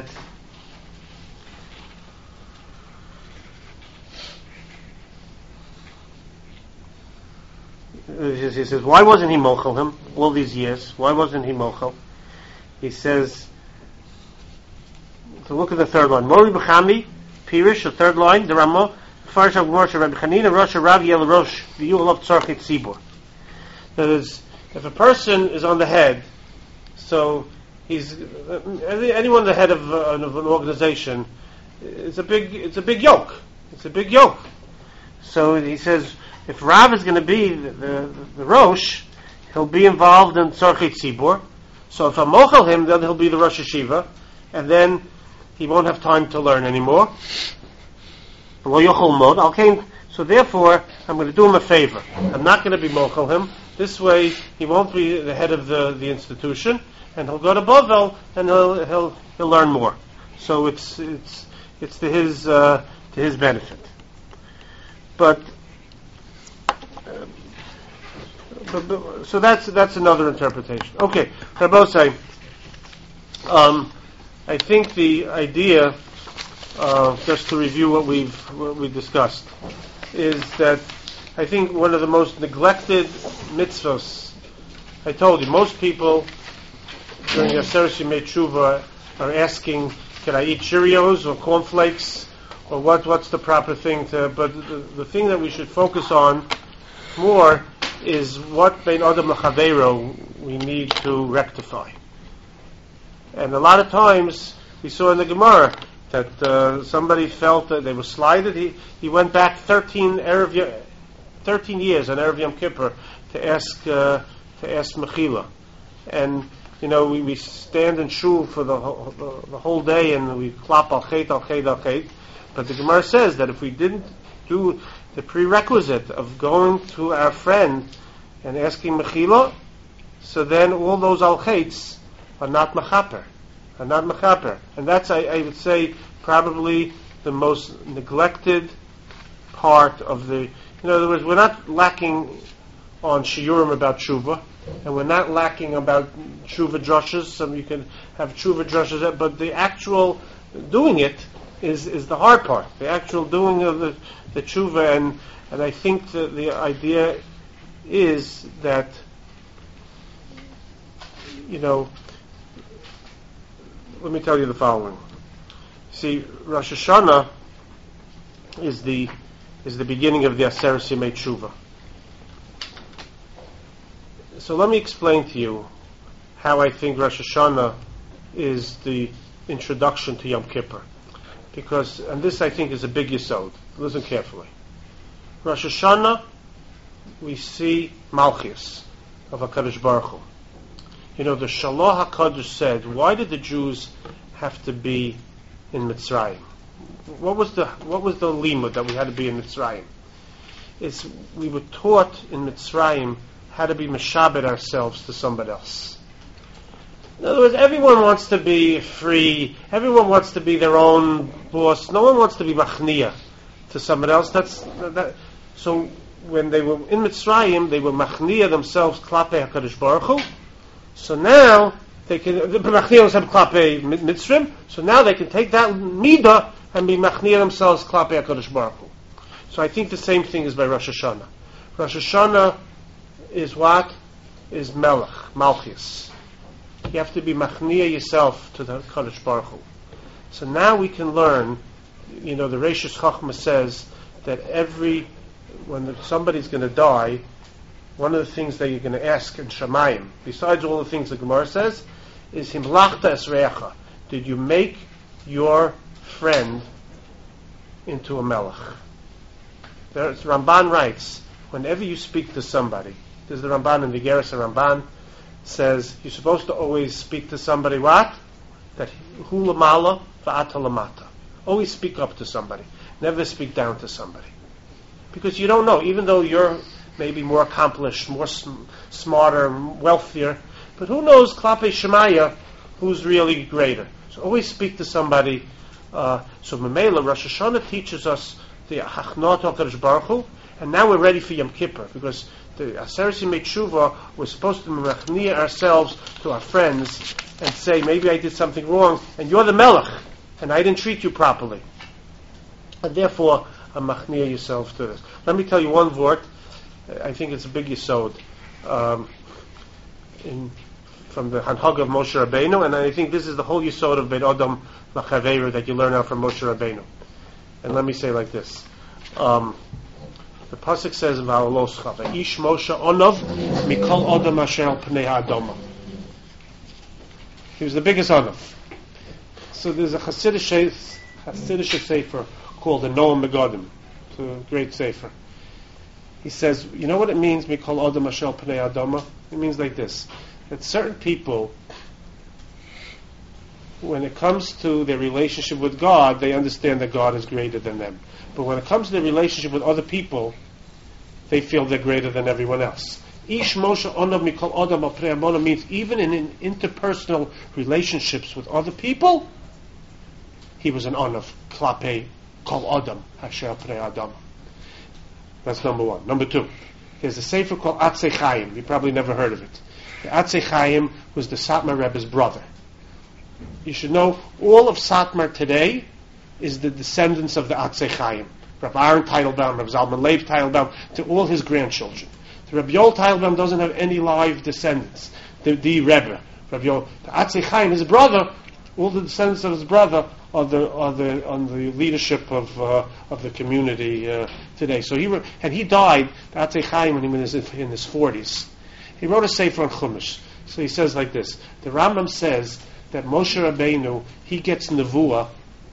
he says, why wasn't he mochel him all these years? Why wasn't he mochel? He says, so look at the third line. Mori b'chami, Pirish, the third line, the Ramah, Farsh of Moshe Rabbi Chanina, Rosh Rav Yel Rosh, the Yul of Tzarchit Tzibur. That is, if a person is on the head, so he's anyone the head of, uh, of an organization. It's a big, it's a big yoke. It's a big yoke. So he says, if Rav is going to be the, the, the Rosh, he'll be involved in Tzarchit Tzibur. So if I mochel him, then he'll be the Rosh Hashiva, and then he won't have time to learn anymore. Okay, so therefore, I'm going to do him a favor. I'm not going to be mochel him. This way, he won't be the head of the, the institution, and he'll go to Bovel, and he'll he'll he'll learn more. So it's it's it's to his uh, to his benefit. But, uh, but, but so that's that's another interpretation. Okay, Rabosai, um, I think the idea, uh, just to review what we've what we discussed, is that I think one of the most neglected mitzvos. I told you, most people during the Aseret Yemei Tshuva are asking, can I eat Cheerios or cornflakes, or what? What's the proper thing to? But the, the thing that we should focus on more is what bein adam l'chaveiro we need to rectify. And a lot of times we saw in the Gemara that uh, somebody felt that they were slighted. He he went back thirteen Erev, thirteen years on Erev Yom Kippur to ask uh, to ask mechila, and you know we, we stand in shul for the whole, the, the whole day and we klap al chet al chet al chet. But the Gemara says that if we didn't do the prerequisite of going to our friend and asking mechila, so then all those al chets are not mechaper, are not mechaper, and that's I, I would say probably the most neglected part of the. In other words, we're not lacking on shiurim about tshuva, and we're not lacking about tshuva drushes. Some you can have tshuva drushes, but the actual doing it is is the hard part. The actual doing of the the tshuva, and and I think that the idea is that you know. Let me tell you the following. See, Rosh Hashanah is the is the beginning of the Aseret Yemei Tshuva. So let me explain to you how I think Rosh Hashanah is the introduction to Yom Kippur. Because, and this I think is a big yesod. Listen carefully. Rosh Hashanah, we see Malchus of HaKadosh Baruch Hu. You know, the Shalom HaKadosh said, why did the Jews have to be in Mitzrayim? What was the what was the limud that we had to be in Mitzrayim? It's we were taught in Mitzrayim how to be meshabed ourselves to somebody else. In other words, everyone wants to be free. Everyone wants to be their own boss. No one wants to be machnia to somebody else. That's that. So when they were in Mitzrayim, they were machnia themselves klapei HaKadosh Baruch Hu. So now they can machnia themselves klapei Mitzrim. So now they can take that midah and be machnia themselves klapei HaKadosh Baruch Hu. So I think the same thing is by Rosh Hashanah. Rosh Hashanah is what? Is Melech, Malchus. You have to be machnia yourself to the Kadosh Baruch Hu. So now we can learn, you know, the Reishis Chachma says that every, when the, somebody's going to die, one of the things that you're going to ask in Shamayim, besides all the things the Gemara says, is Himlachta Esrecha. Did you make your friend into a melech? There's, Ramban writes, whenever you speak to somebody, there's the Ramban in the Geras, the Ramban says you're supposed to always speak to somebody what? That hu lamala va'ata lamata. Always speak up to somebody. Never speak down to somebody. Because you don't know, even though you're maybe more accomplished, more sm- smarter, wealthier, but who knows, Klape Shemaya, who's really greater. So always speak to somebody. Uh, so Mamela, Rosh Hashanah teaches us the Hachnot HaKadosh Baruch Hu, and now we're ready for Yom Kippur, because the Aseret Yemei Tshuva, we're supposed to machnia ourselves to our friends and say, maybe I did something wrong, and you're the Melech, and I didn't treat you properly. And therefore, machnia yourself to this. Let me tell you one word. I think it's a big yesod um, in, from the Hanhag of Moshe Rabbeinu, and I think this is the whole yesod of Ben Adam Lachaveru that you learn out from Moshe Rabbeinu. And let me say like this. Um, the pasuk says, "Va'oloscha ish Moshe Onov mikol Adam asher al pnei ha'adama." He was the biggest Onov. So there's a Hasidic Hasidic sefer called the Noam Megadim. It's a great sefer. He says, you know what it means, Mikol Adam Ashel Pnei Adama? It means like this, that certain people, when it comes to their relationship with God, they understand that God is greater than them. But when it comes to their relationship with other people, they feel they're greater than everyone else. Ish Moshe Onav Mikol Adam Pnei Adama means even in, in interpersonal relationships with other people, he was an Onav, Klape Kol Adam Asher Pnei Adama. That's number one. Number two, there's a sefer called Atzei Chaim. You probably never heard of it. The Atzei Chaim was the Satmar Rebbe's brother. You should know, all of Satmar today is the descendants of the Atzei Chaim. Rabbi Aaron Teitelbaum, Rabbi Zalman Leib Teitelbaum, to all his grandchildren. The Rabbi Yol Teitelbaum doesn't have any live descendants. The, the Rebbe, Rabbi Yol, the Atzei Chaim, his brother, all the descendants of his brother are the are the on the leadership of uh, of the community uh, today. So he re- and he died, the Atzei Chaim, when he was in his forties. He wrote a sefer on Chumash. So he says like this: the Rambam says that Moshe Rabbeinu, he gets nevuah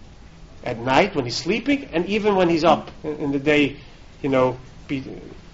at night when he's sleeping, and even when he's up in, in the day, you know, be,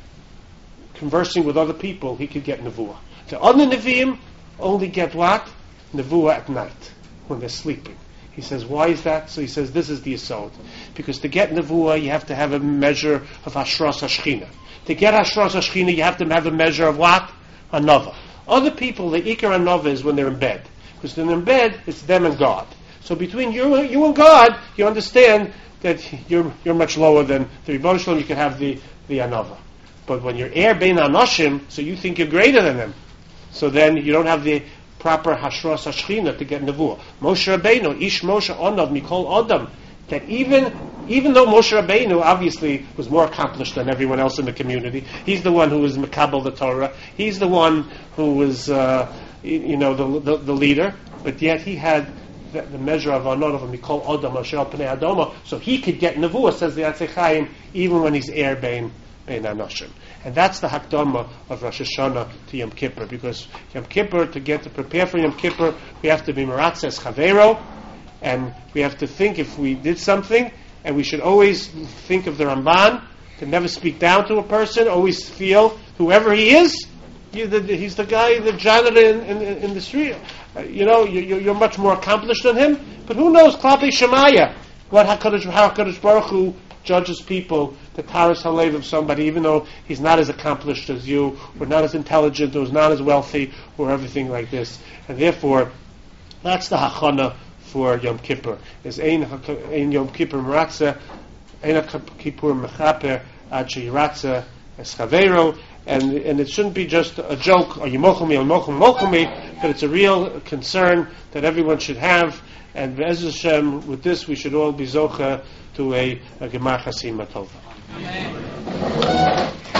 conversing with other people, he could get nevuah. The other neviim only get what? Nevuah at night when they're sleeping. He says, why is that? So he says, this is the yesod. Because to get nevuah, you have to have a measure of hashras hashchina. To get hashras hashchina, you have to have a measure of what? Anova. Other people, the ikar anova is when they're in bed. Because when they're in bed, it's them and God. So between you, you and God, you understand that you're you're much lower than the Rebbeinu Shalom. You can have the the anova. But when you're air bein anoshim, so you think you're greater than them. So then you don't have the proper hashras hashchina to get nevuah. Moshe Rabbeinu, ish Moshe Onav Mikol Adam, that even even though Moshe Rabbeinu obviously was more accomplished than everyone else in the community, he's the one who was Mekabel the Torah, he's the one who was uh, you know the, the the leader, but yet he had the, the measure of Anod of Mikol Adam Asher Pnei Adama, so he could get nevuah, says the Atzei Chaim, even when he's air bein bein anoshim. And that's the Hakdama of Rosh Hashanah to Yom Kippur, because Yom Kippur, to get to prepare for Yom Kippur, we have to be Meratzes Chavero, and we have to think if we did something, and we should always think of the Ramban, to never speak down to a person, always feel whoever he is, you, the, he's the guy, the janitor in, in, in the street, uh, you know, you, you're much more accomplished than him, but who knows, Klape Shemaya, what HaKadosh, how HaKadosh Baruch Hu judges people, the Taras Halev of somebody, even though he's not as accomplished as you, or not as intelligent, or is not as wealthy, or everything like this. And therefore, that's the hachana for Yom Kippur. Is ein ein Yom Kippur meratzeh, ein Kippur mechaper ad sheyiratze eschavero, and and it shouldn't be just a joke, or you mochel me, or mochel mochel me, but it's a real concern that everyone should have. And Be'ez Hashem, with this, we should all be zocha to a, a Gemar Chasima Tova. Amen.